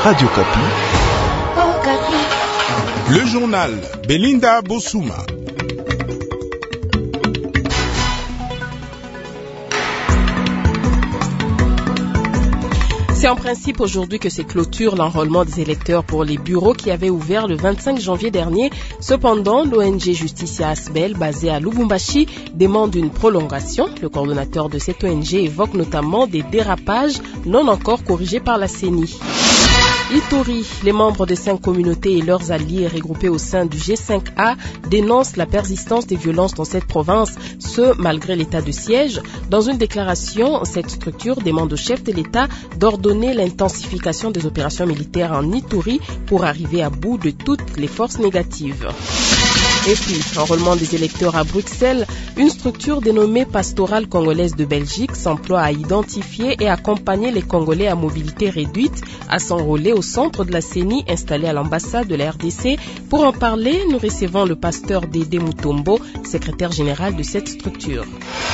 Radio Kapi. Oh, Kapi. Le journal Belinda Bossouma. C'est en principe aujourd'hui que se clôture l'enrôlement des électeurs pour les bureaux qui avaient ouvert le 25 janvier dernier. Cependant, l'ONG Justicia Asbel, basée à Lubumbashi, demande une prolongation. Le coordonnateur de cette ONG évoque notamment des dérapages non encore corrigés par la CENI. Ituri, les membres de 5 communautés et leurs alliés regroupés au sein du G5A dénoncent la persistance des violences dans cette province, ce malgré l'état de siège. Dans une déclaration, cette structure demande au chef de l'État d'ordonner l'intensification des opérations militaires en Ituri pour arriver à bout de toutes les forces négatives. Et puis, enrôlement des électeurs à Bruxelles, une structure dénommée Pastorale congolaise de Belgique s'emploie à identifier et accompagner les Congolais à mobilité réduite à s'enrôler au centre de la CENI installé à l'ambassade de la RDC. Pour en parler, nous recevons le pasteur Dédé Mutombo, secrétaire général de cette structure.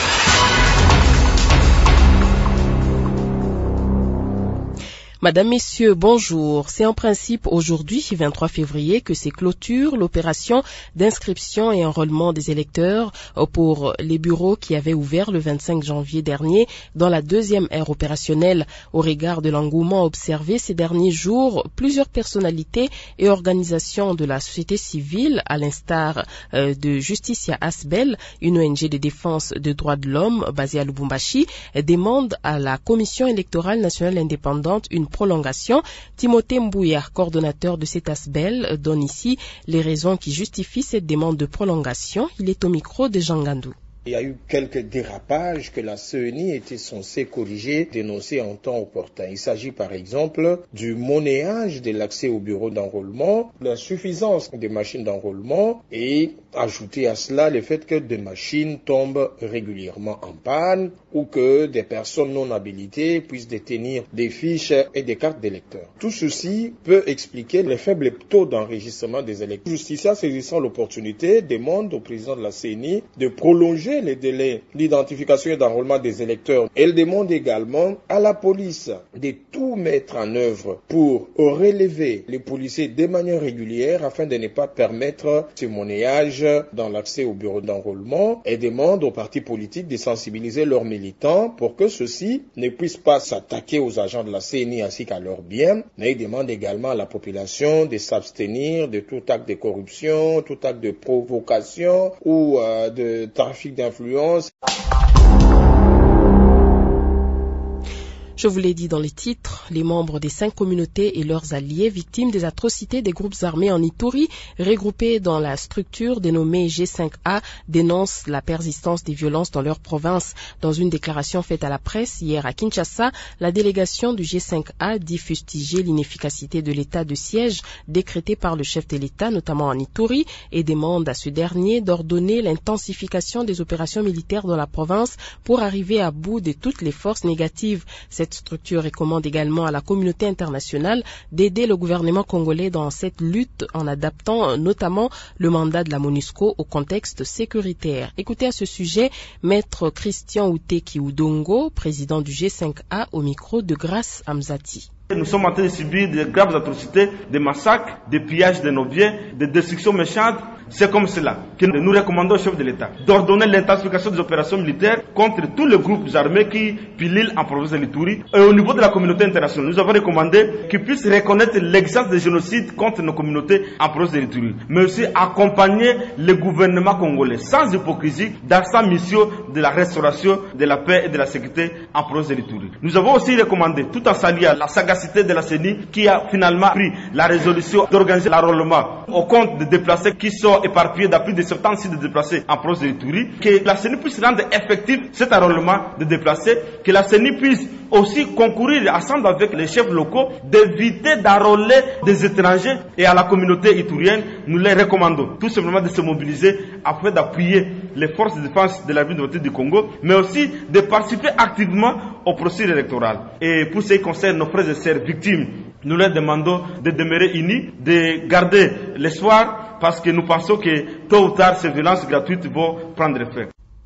Madame, Messieurs, bonjour. C'est en principe aujourd'hui, 23 février, que se clôture l'opération d'inscription et enrôlement des électeurs pour les bureaux qui avaient ouvert le 25 janvier dernier dans la deuxième ère opérationnelle. Au regard de l'engouement observé ces derniers jours, plusieurs personnalités et organisations de la société civile, à l'instar de Justicia Asbel, une ONG de défense des droits de l'homme basée à Lubumbashi, demandent à la Commission électorale nationale indépendante une prolongation. Timothée Mbouya, coordonnateur de cet Asbel, donne ici les raisons qui justifient cette demande de prolongation. Il est au micro de Jean Gandou. Il y a eu quelques dérapages que la CENI était censée corriger, dénoncer en temps opportun. Il s'agit par exemple du monnayage de l'accès au bureau d'enrôlement, l'insuffisance des machines d'enrôlement et ajouter à cela le fait que des machines tombent régulièrement en panne ou que des personnes non habilitées puissent détenir des fiches et des cartes d'électeurs. Tout ceci peut expliquer le faible taux d'enregistrement des électeurs. Justicia, saisissant l'opportunité, demande au président de la CENI de prolonger les délais d'identification et d'enrôlement des électeurs. Elle demande également à la police de tout mettre en œuvre pour relever les policiers de manière régulière afin de ne pas permettre ce monnayage dans l'accès au bureau d'enrôlement et demande aux partis politiques de sensibiliser leurs militants pour que ceux-ci ne puissent pas s'attaquer aux agents de la CENI ainsi qu'à leurs biens, mais il demande également à la population de s'abstenir de tout acte de corruption, tout acte de provocation ou de trafic d'influence. Je vous l'ai dit dans les titres, les membres des 5 communautés et leurs alliés victimes des atrocités des groupes armés en Ituri, regroupés dans la structure dénommée G5A, dénoncent la persistance des violences dans leur province. Dans une déclaration faite à la presse hier à Kinshasa, la délégation du G5A dit fustiger l'inefficacité de l'état de siège décrété par le chef de l'État, notamment en Ituri, et demande à ce dernier d'ordonner l'intensification des opérations militaires dans la province pour arriver à bout de toutes les forces négatives. Cette structure recommande également à la communauté internationale d'aider le gouvernement congolais dans cette lutte en adaptant notamment le mandat de la MONUSCO au contexte sécuritaire. Écoutez à ce sujet Maître Christian Outeki Udongo, président du G5A, au micro de Grace Amzati. Nous sommes en train de subir de graves atrocités, des massacres, des pillages de nos biens, des destructions méchantes. C'est comme cela que nous recommandons au chef de l'État d'ordonner l'intensification des opérations militaires contre tous les groupes armés qui pilulent en province de l'Ituri. Et au niveau de la communauté internationale, nous avons recommandé qu'ils puissent reconnaître l'existence des génocides contre nos communautés en province de l'Ituri, mais aussi accompagner le gouvernement congolais sans hypocrisie dans sa mission de la restauration de la paix et de la sécurité en province de l'Ituri. Nous avons aussi recommandé, tout en saluant la sagacité de la CENI qui a finalement pris la résolution d'organiser l'enrôlement au compte de déplacés qui sont éparpillés dans plus de 70 sites de déplacés en province de l'Ituri, que la CENI puisse rendre effectif cet enrôlement de déplacés, que la CENI puisse aussi concourir ensemble avec les chefs locaux d'éviter d'enrôler des étrangers, et à la communauté iturienne, nous les recommandons tout simplement de se mobiliser afin d'appuyer les forces de défense de la ville du Congo, mais aussi de participer activement au processus électoral. Et pour ce qui concerne nos frères et sœurs victimes, nous leur demandons de demeurer unis, de garder l'espoir, parce que nous pensons que tôt ou tard ces violences gratuites vont prendre effet.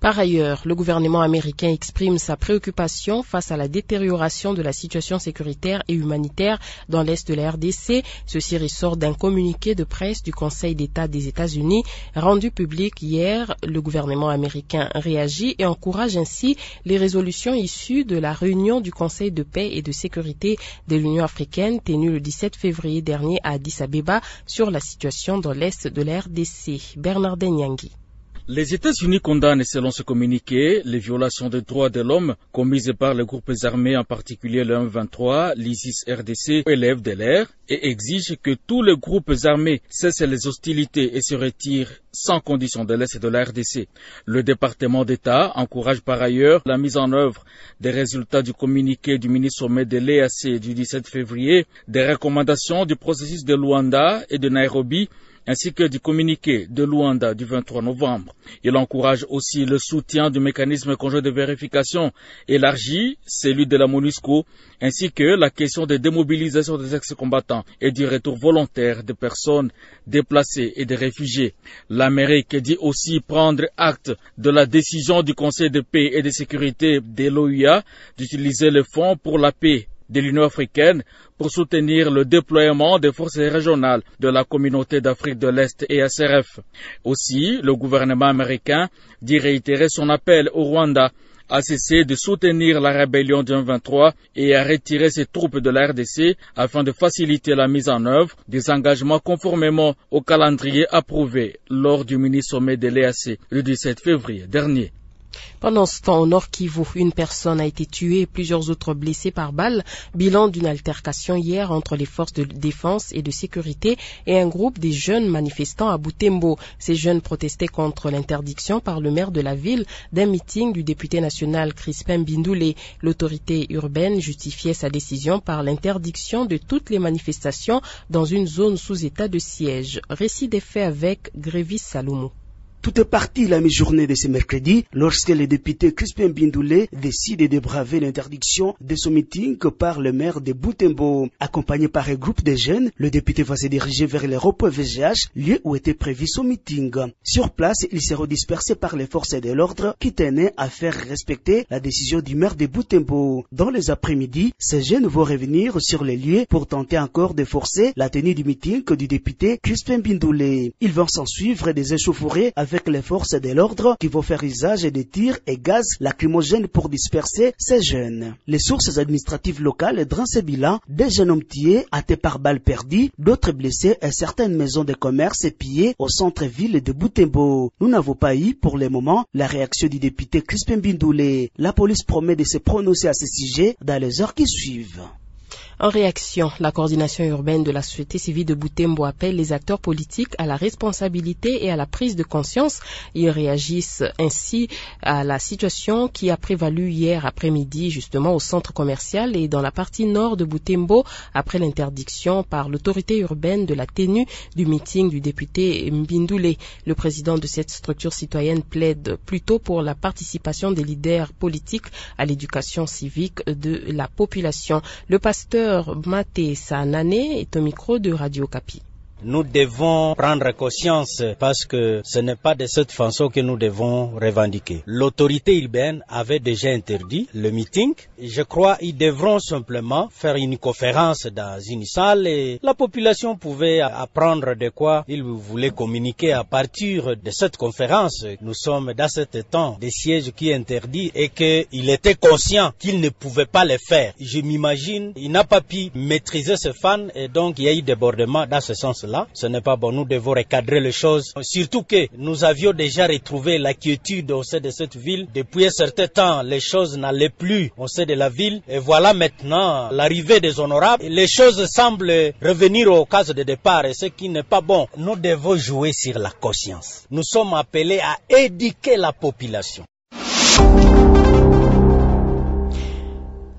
Par ailleurs, le gouvernement américain exprime sa préoccupation face à la détérioration de la situation sécuritaire et humanitaire dans l'est de la RDC. Ceci ressort d'un communiqué de presse du Conseil d'État des États-Unis rendu public hier. Le gouvernement américain réagit et encourage ainsi les résolutions issues de la réunion du Conseil de paix et de sécurité de l'Union africaine tenue le 17 février dernier à Addis Abeba sur la situation dans l'est de la RDC. Bernardin Nyangi. Les États-Unis condamnent, selon ce communiqué, les violations des droits de l'homme commises par les groupes armés, en particulier le M23, l'ISIS-RDC et les FDLR, et exigent que tous les groupes armés cessent les hostilités et se retirent sans condition de l'Est de la RDC. Le département d'État encourage par ailleurs la mise en œuvre des résultats du communiqué du mini-sommet de l'EAC du 17 février, des recommandations du processus de Luanda et de Nairobi, ainsi que du communiqué de Luanda du 23 novembre. Il encourage aussi le soutien du mécanisme conjoint de vérification élargi, celui de la MONUSCO, ainsi que la question de démobilisation des ex-combattants et du retour volontaire des personnes déplacées et des réfugiés. L'Amérique dit aussi prendre acte de la décision du Conseil de paix et de sécurité de l'OUA d'utiliser le Fonds pour la paix de l'Union africaine pour soutenir le déploiement des forces régionales de la communauté d'Afrique de l'Est et SRF. Aussi, le gouvernement américain dit réitérer son appel au Rwanda à cesser de soutenir la rébellion du M23 et à retirer ses troupes de la RDC afin de faciliter la mise en œuvre des engagements conformément au calendrier approuvé lors du mini-sommet de l'EAC le 17 février dernier. Pendant ce temps, au Nord Kivu, une personne a été tuée et plusieurs autres blessés par balle. Bilan d'une altercation hier entre les forces de défense et de sécurité et un groupe des jeunes manifestants à Butembo. Ces jeunes protestaient contre l'interdiction par le maire de la ville d'un meeting du député national Crispin Bindoulé. L'autorité urbaine justifiait sa décision par l'interdiction de toutes les manifestations dans une zone sous état de siège. Récit des faits avec Grévis Saloumou. Tout est parti la mi-journée de ce mercredi lorsque le député Crispin Bindoulé décide de braver l'interdiction de son meeting par le maire de Butembo. Accompagné par un groupe de jeunes, le député va se diriger vers l'aéroport VGH, lieu où était prévu son meeting. Sur place, il sera dispersé par les forces de l'ordre qui tenaient à faire respecter la décision du maire de Butembo. Dans les après-midi, ces jeunes vont revenir sur les lieux pour tenter encore de forcer la tenue du meeting du député Crispin Bindoulé. Ils vont s'en suivre des échauffourées avec les forces de l'ordre qui vont faire usage des tirs et gaz lacrymogènes pour disperser ces jeunes. Les sources administratives locales dressent ce bilan des jeunes hommes tués, atteints par balles perdues, d'autres blessés et certaines maisons de commerce pillées au centre-ville de Butembo. Nous n'avons pas eu pour le moment la réaction du député Crispin Bindoulé. La police promet de se prononcer à ce sujet dans les heures qui suivent. En réaction, la coordination urbaine de la société civile de Butembo appelle les acteurs politiques à la responsabilité et à la prise de conscience. Ils réagissent ainsi à la situation qui a prévalu hier après-midi justement au centre commercial et dans la partie nord de Butembo après l'interdiction par l'autorité urbaine de la tenue du meeting du député Mbindoulé. Le président de cette structure citoyenne plaide plutôt pour la participation des leaders politiques à l'éducation civique de la population. Le pasteur Maté Sanane est au micro de Radio Kapi. Nous devons prendre conscience parce que ce n'est pas de cette façon que nous devons revendiquer. L'autorité urbaine avait déjà interdit le meeting. Je crois qu'ils devront simplement faire une conférence dans une salle et la population pouvait apprendre de quoi ils voulaient communiquer à partir de cette conférence. Nous sommes dans ce temps de siège qui est interdit et qu'il était conscient qu'il ne pouvait pas le faire. Je m'imagine, il n'a pas pu maîtriser ce fan et donc il y a eu débordement dans ce sens-là. Ce n'est pas bon, nous devons recadrer les choses, surtout que nous avions déjà retrouvé la quiétude au sein de cette ville. Depuis un certain temps, les choses n'allaient plus au sein de la ville et voilà maintenant l'arrivée des honorables. Les choses semblent revenir aux cases de départ et ce qui n'est pas bon. Nous devons jouer sur la conscience. Nous sommes appelés à éduquer la population.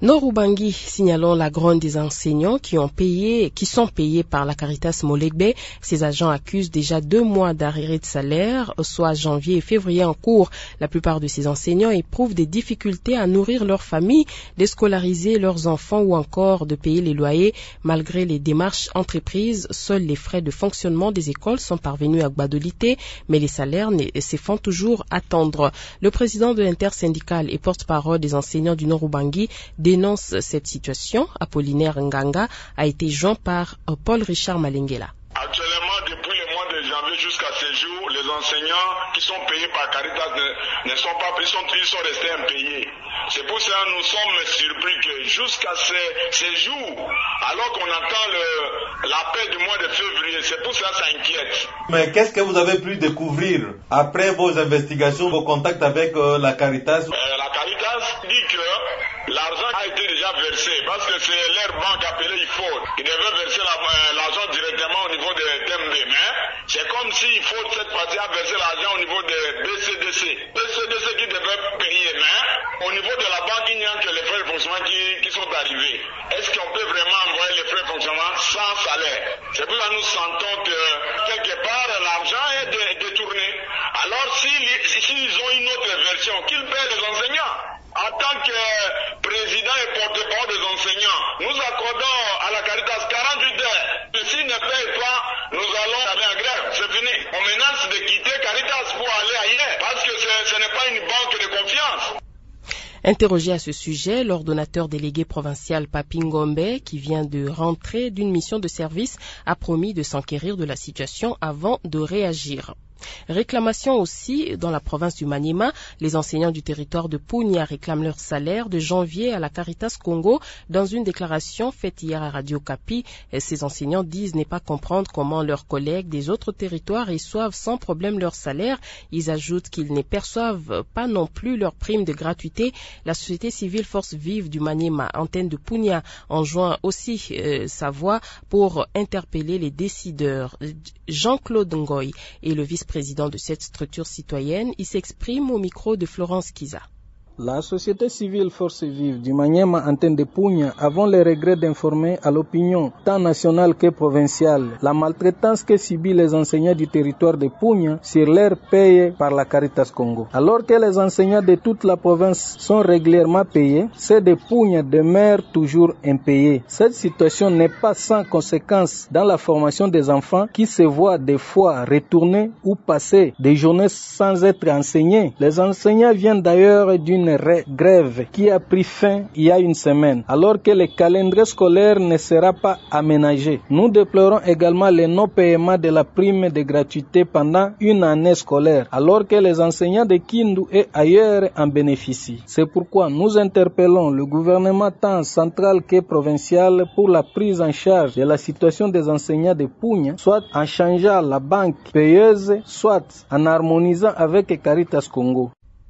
Nord-Ubangi, signalons la grogne des enseignants qui sont payés par la Caritas Molegbe. Ces agents accusent déjà 2 mois d'arriérés de salaire, soit janvier et février en cours. La plupart de ces enseignants éprouvent des difficultés à nourrir leurs familles, de scolariser leurs enfants ou encore de payer les loyers. Malgré les démarches entreprises, seuls les frais de fonctionnement des écoles sont parvenus à Gbadolité, mais les salaires se font toujours attendre. Le président de l'intersyndicale et porte-parole des enseignants du Nord-Ubangi dénonce cette situation. Apollinaire Nganga a été joint par Paul Richard Malengela. Actuellement, depuis le mois de janvier jusqu'à ce jour, les enseignants qui sont payés par Caritas ne sont pas payés, ils sont restés impayés. C'est pour ça que nous sommes surpris que jusqu'à ces jours, alors qu'on attend l'appel du mois de février, c'est pour ça que ça inquiète. Mais qu'est-ce que vous avez pu découvrir après vos investigations, vos contacts avec la Caritas? La Caritas dit que l'argent a été déjà versé parce que c'est leur banque appelée IFOD qui devait verser l'argent directement au niveau de TMB. Mais c'est comme si IFOD, cette partie, a versé l'argent au niveau de BCDC. BCDC qui devait payer, mais au niveau de la banque, il n'y a que les frais de fonctionnement qui sont arrivés. Est-ce qu'on peut vraiment envoyer les frais de fonctionnement sans salaire? C'est pour ça que nous sentons que quelque part l'argent est détourné. Alors s'ils ont une autre version, qu'ils paient les enseignants. En tant que président et porte-parole des enseignants, nous accordons à la Caritas 48 heures. S'ils ne payent pas, nous allons aller en grève. C'est fini. On menace de quitter Caritas pour aller ailleurs parce que ce n'est pas une banque de confiance. Interrogé à ce sujet, l'ordonnateur délégué provincial Papingombe, qui vient de rentrer d'une mission de service, a promis de s'enquérir de la situation avant de réagir. Réclamation aussi dans la province du Maniema. Les enseignants du territoire de Punya réclament leur salaire de janvier à la Caritas Congo. Dans une déclaration faite hier à Radio Kapi, ces enseignants disent ne pas comprendre comment leurs collègues des autres territoires reçoivent sans problème leur salaire. Ils ajoutent qu'ils ne perçoivent pas non plus leur prime de gratuité. La société civile Force Vive du Maniema, antenne de Punya, enjoint aussi sa voix pour interpeller les décideurs. Jean-Claude Ngoy est le vice-président de cette structure citoyenne. Il s'exprime au micro de Florence Kiza. La société civile Force Vive du Maniema antenne de Punya avons le regret d'informer à l'opinion tant nationale que provinciale la maltraitance que subissent les enseignants du territoire de Punya sur l'air payé par la Caritas Congo. Alors que les enseignants de toute la province sont régulièrement payés, ceux de Punya demeurent toujours impayés. Cette situation n'est pas sans conséquences dans la formation des enfants qui se voient des fois retourner ou passer des journées sans être enseignés. Les enseignants viennent d'ailleurs d'une grève qui a pris fin il y a une semaine, alors que le calendrier scolaire ne sera pas aménagé. Nous déplorons également le non-paiement de la prime de gratuité pendant une année scolaire, alors que les enseignants de Kindu et ailleurs en bénéficient. C'est pourquoi nous interpellons le gouvernement tant central que provincial pour la prise en charge de la situation des enseignants de Punya, soit en changeant la banque payeuse, soit en harmonisant avec Caritas Congo.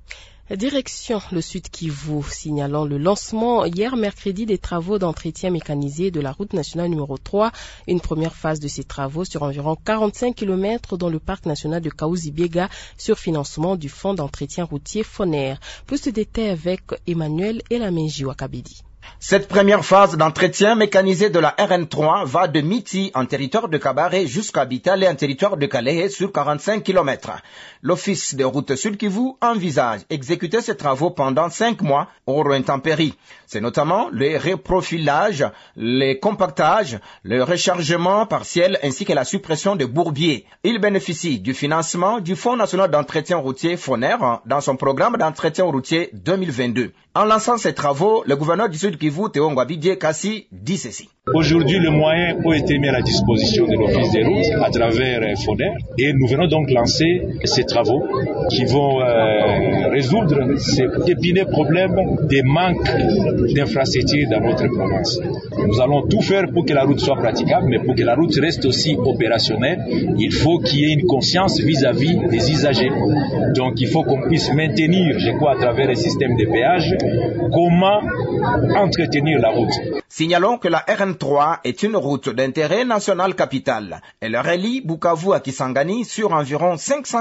Direction le Sud Kivu, signalant le lancement hier mercredi des travaux d'entretien mécanisé de la route nationale numéro 3. Une première phase de ces travaux sur environ 45 km dans le parc national de Kaouzi-Biega sur financement du fonds d'entretien routier FONER. Plus de détails avec Emmanuel Elamenji Wakabedi. Cette première phase d'entretien mécanisé de la RN3 va de Miti en territoire de Kabare jusqu'à Bitale en territoire de Kalehe sur 45 km. L'Office de route Sud Kivu envisage exécuter ces travaux pendant 5 mois hors intempéries. C'est notamment le reprofilage, le compactage, le rechargement partiel ainsi que la suppression de bourbiers. Il bénéficie du financement du Fonds national d'entretien routier FONER dans son programme d'entretien routier 2022. En lançant ces travaux, le gouverneur du Sud Kivu, Théo Ngwabidje Kassi, dit ceci. Aujourd'hui, le moyen a été mis à la disposition de l'Office des routes à travers FONER et nous venons donc lancer ces travaux qui vont résoudre ces épineux problèmes des manques d'infrastructures dans notre province. Nous allons tout faire pour que la route soit praticable, mais pour que la route reste aussi opérationnelle, il faut qu'il y ait une conscience vis-à-vis des usagers. Donc il faut qu'on puisse maintenir, je crois, à travers les systèmes de péage, comment entretenir la route. Signalons que la RN3 est une route d'intérêt national capital. Elle relie Bukavu à Kisangani sur environ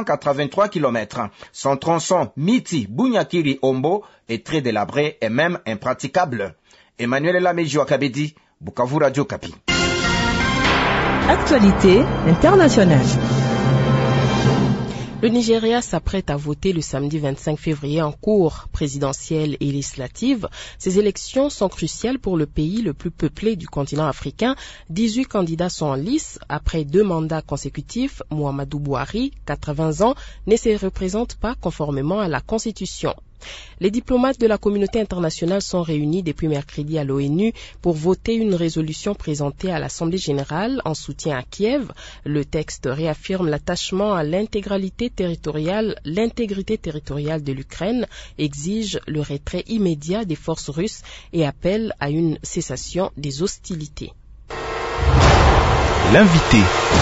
583 km. Son tronçon Miti-Bunyakiri-Ombo est très délabré et même impraticable. Emmanuel Lamejo Akabedi, Bukavu Radio Kapi. Actualité internationale. Le Nigeria s'apprête à voter le samedi 25 février en cours présidentielle et législative. Ces élections sont cruciales pour le pays le plus peuplé du continent africain. 18 candidats sont en lice. Après 2 mandats consécutifs, Muhammadu Buhari, 80 ans, ne se représente pas conformément à la Constitution. Les diplomates de la communauté internationale sont réunis depuis mercredi à l'ONU pour voter une résolution présentée à l'Assemblée générale en soutien à Kiev. Le texte réaffirme l'attachement à l'intégrité territoriale de l'Ukraine, exige le retrait immédiat des forces russes et appelle à une cessation des hostilités. L'invité.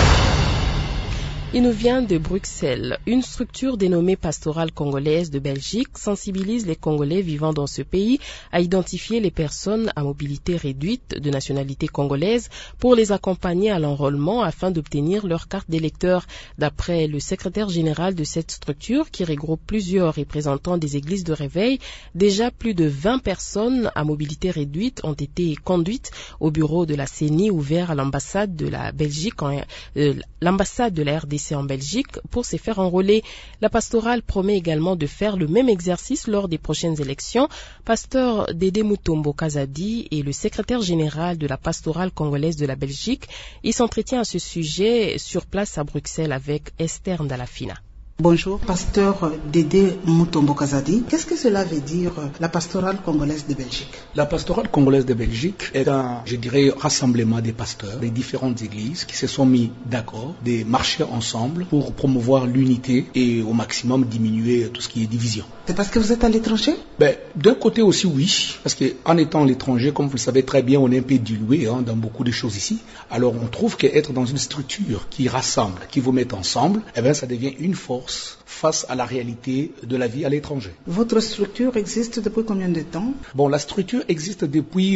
Il nous vient de Bruxelles. Une structure dénommée Pastorale congolaise de Belgique sensibilise les Congolais vivant dans ce pays à identifier les personnes à mobilité réduite de nationalité congolaise pour les accompagner à l'enrôlement afin d'obtenir leur carte d'électeur. D'après le secrétaire général de cette structure, qui regroupe plusieurs représentants des églises de réveil, déjà plus de 20 personnes à mobilité réduite ont été conduites au bureau de la CENI ouvert à l'ambassade de la Belgique, l'ambassade de la RDC en Belgique pour se faire enrôler. La pastorale promet également de faire le même exercice lors des prochaines élections. Pasteur Dédé Mutombo Kazadi est le secrétaire général de la pastorale congolaise de la Belgique. Il s'entretient à ce sujet sur place à Bruxelles avec Esther Ndalafina. Bonjour, pasteur Dédé Mutombo Kazadi. Qu'est-ce que cela veut dire, la pastorale congolaise de Belgique? La pastorale congolaise de Belgique est un, rassemblement des pasteurs des différentes églises qui se sont mis d'accord de marcher ensemble pour promouvoir l'unité et au maximum diminuer tout ce qui est division. C'est parce que vous êtes à l'étranger? D'un côté aussi oui, parce qu'en étant à l'étranger, comme vous le savez très bien, on est un peu dilué dans beaucoup de choses ici. Alors on trouve qu'être dans une structure qui rassemble, qui vous met ensemble, ça devient une force face à la réalité de la vie à l'étranger. Votre structure existe depuis combien de temps? La structure existe depuis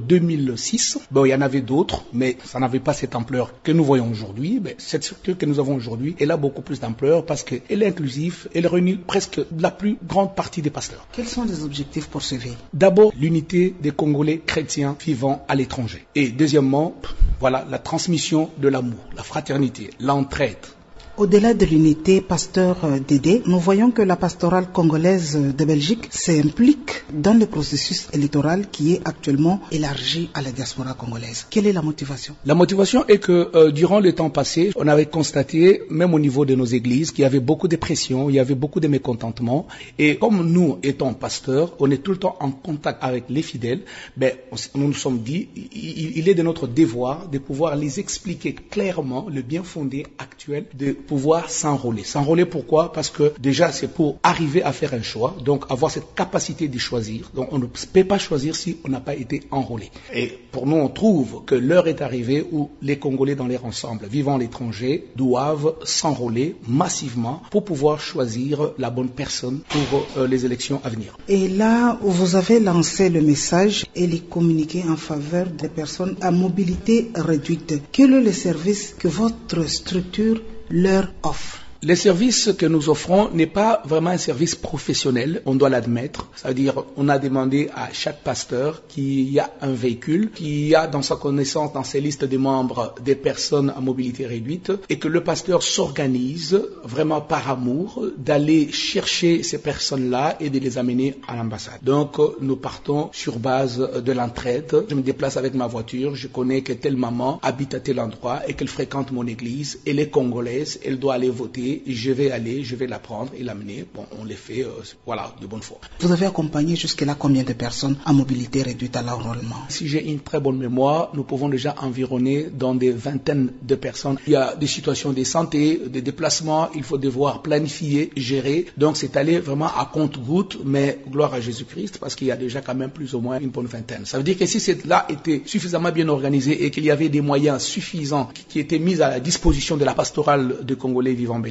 2006. Il y en avait d'autres, mais ça n'avait pas cette ampleur que nous voyons aujourd'hui. Cette structure que nous avons aujourd'hui, elle a beaucoup plus d'ampleur parce qu'elle est inclusive, elle réunit presque la plus grande partie des pasteurs. Quels sont les objectifs poursuivis? D'abord, l'unité des Congolais chrétiens vivant à l'étranger. Et deuxièmement, la transmission de l'amour, la fraternité, l'entraide. Au-delà de l'unité, pasteur Dédé, nous voyons que la pastorale congolaise de Belgique s'implique dans le processus électoral qui est actuellement élargi à la diaspora congolaise. Quelle est la motivation? La motivation est que durant le temps passé, on avait constaté, même au niveau de nos églises, qu'il y avait beaucoup de pression, il y avait beaucoup de mécontentement. Et comme nous étant pasteurs, on est tout le temps en contact avec les fidèles, nous nous sommes dit, il est de notre devoir de pouvoir les expliquer clairement le bien fondé actuel de pouvoir s'enrôler. S'enrôler pourquoi? Parce que déjà c'est pour arriver à faire un choix, donc avoir cette capacité de choisir. Donc on ne peut pas choisir si on n'a pas été enrôlé. Et pour nous on trouve que l'heure est arrivée où les Congolais dans leur ensemble vivant à l'étranger doivent s'enrôler massivement pour pouvoir choisir la bonne personne pour les élections à venir. Et là où vous avez lancé le message et les communiqués en faveur des personnes à mobilité réduite, quel est le service que votre structure leur offre? Les services que nous offrons n'est pas vraiment un service professionnel, on doit l'admettre. C'est-à-dire, on a demandé à chaque pasteur qu'il y a un véhicule, qu'il y a dans sa connaissance, dans ses listes de membres, des personnes à mobilité réduite, et que le pasteur s'organise vraiment par amour d'aller chercher ces personnes-là et de les amener à l'ambassade. Donc, nous partons sur base de l'entraide. Je me déplace avec ma voiture, je connais que telle maman habite à tel endroit et qu'elle fréquente mon église, elle est congolaise, elle doit aller voter. Je vais aller, je vais la prendre et l'amener. On les fait, de bonne foi. Vous avez accompagné jusque-là combien de personnes à mobilité réduite à l'enrôlement? Si j'ai une très bonne mémoire, nous pouvons déjà environner dans des vingtaines de personnes. Il y a des situations de santé, des déplacements, il faut devoir planifier, gérer. Donc c'est aller vraiment à compte-gouttes, mais gloire à Jésus-Christ, parce qu'il y a déjà quand même plus ou moins une bonne vingtaine. Ça veut dire que si cela était suffisamment bien organisé et qu'il y avait des moyens suffisants qui étaient mis à la disposition de la pastorale de Congolais vivant en Belgique,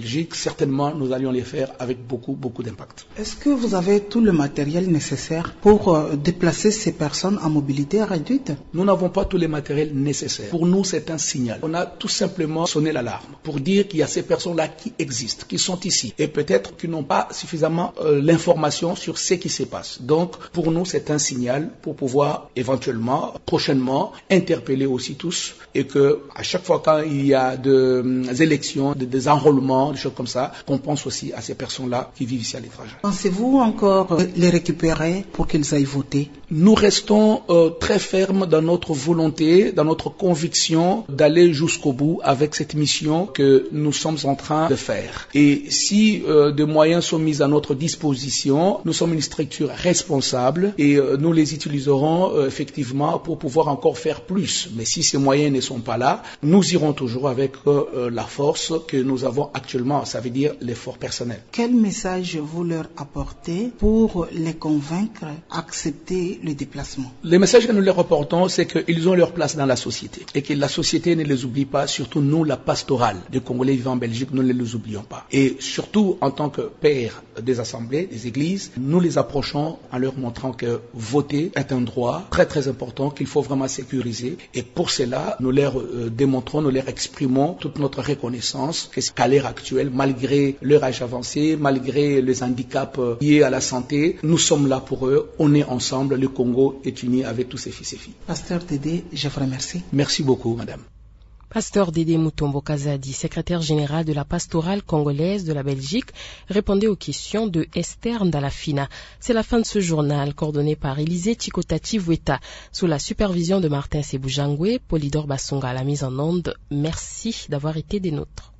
Belgique, certainement nous allions les faire avec beaucoup d'impact. Est-ce que vous avez tout le matériel nécessaire pour déplacer ces personnes en mobilité réduite? Nous n'avons pas tous les matériels nécessaires. Pour nous, c'est un signal. On a tout simplement sonné l'alarme pour dire qu'il y a ces personnes-là qui existent, qui sont ici et peut-être qui n'ont pas suffisamment l'information sur ce qui se passe. Donc, pour nous, c'est un signal pour pouvoir éventuellement, prochainement, interpeller aussi tous et que à chaque fois quand il y a des élections, des enrôlements, des choses comme ça, qu'on pense aussi à ces personnes-là qui vivent ici à l'étranger. Pensez-vous encore les récupérer pour qu'ils aillent voter? Nous restons très fermes dans notre volonté, dans notre conviction d'aller jusqu'au bout avec cette mission que nous sommes en train de faire. Et si des moyens sont mis à notre disposition, nous sommes une structure responsable et nous les utiliserons effectivement pour pouvoir encore faire plus. Mais si ces moyens ne sont pas là, nous irons toujours avec la force que nous avons actuellement, ça veut dire l'effort personnel. Quel message vous leur apportez pour les convaincre d'accepter le déplacement? Le message que nous leur apportons, c'est qu'ils ont leur place dans la société et que la société ne les oublie pas, surtout nous, la pastorale des Congolais vivant en Belgique, nous ne les oublions pas. Et surtout, en tant que père des assemblées, des églises, nous les approchons en leur montrant que voter est un droit très important qu'il faut vraiment sécuriser. Et pour cela, nous leur démontrons, nous leur exprimons toute notre reconnaissance qu'à l'heure actuelle, malgré leur âge avancé, malgré les handicaps liés à la santé, nous sommes là pour eux, on est ensemble, le Congo est uni avec tous ses fils et filles. Pasteur Dédé, je vous remercie. Merci beaucoup, madame. Pasteur Dédé Mutombo Kazadi, secrétaire général de la pastorale congolaise de la Belgique, répondait aux questions de Esther Ndalafina. C'est la fin de ce journal, coordonné par Élisée Chikotati Vueta, sous la supervision de Martin Sebujangwe, Polydor Bassonga à la mise en onde. Merci d'avoir été des nôtres.